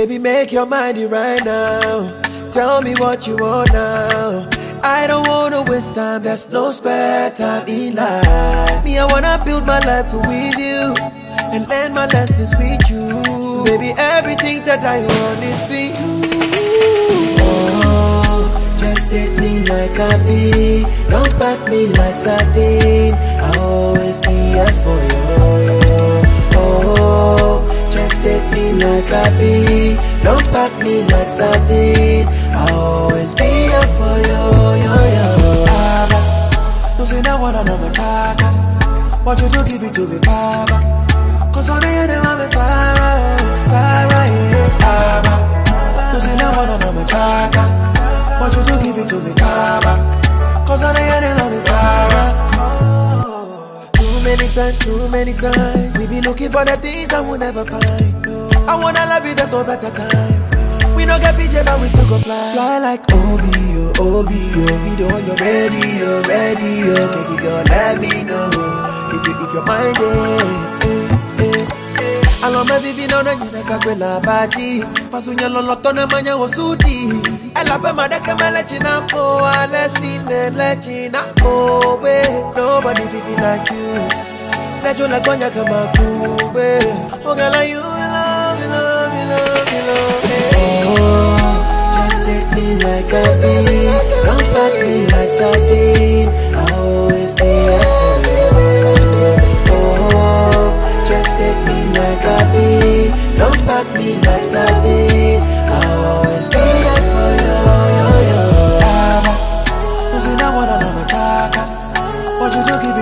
Baby, make your mind right now. Tell me what you want now. I don't wanna waste time, there's no spare time in life. Me, I wanna build my life with you and learn my lessons with you. Baby, everything that I want is see you. Oh, just take me like I be. Don't pack me like sardine. I'll always be here for you. Oh, just take me like I be. Don't pack me like sardine. I'll always be here for you. No say that one I'm a taka. Want you to give it to me, Baba. Cause on the end I'm a Sarah, Sarah, yeah, Baba. No say that one I'm a taka. Want you to give it to me, Baba. Cause on the end I'm a Sarah. Too many times we be looking for the things that we'll never find. I wanna love you, there's no better time. We don't get PJ, but we still go fly. Fly like Obi, oh, me the one you're ready, baby girl, let me know if you're mine, I love my vivi no na nyina kakwela baji. Fasunya loloto na manya wosuti. Ela pe madeke melechina po, alesine lechina po. Nobody be like you. Let you like konya kama kube. Oh girl, you love. Oh, just take me like I be. Don't pack me like sardine. I'll always be here for you. Oh, just take me like I be. Don't pack me like sardine. I'll always be here for you. Baba, you see that one I'm a taka. Want you to give it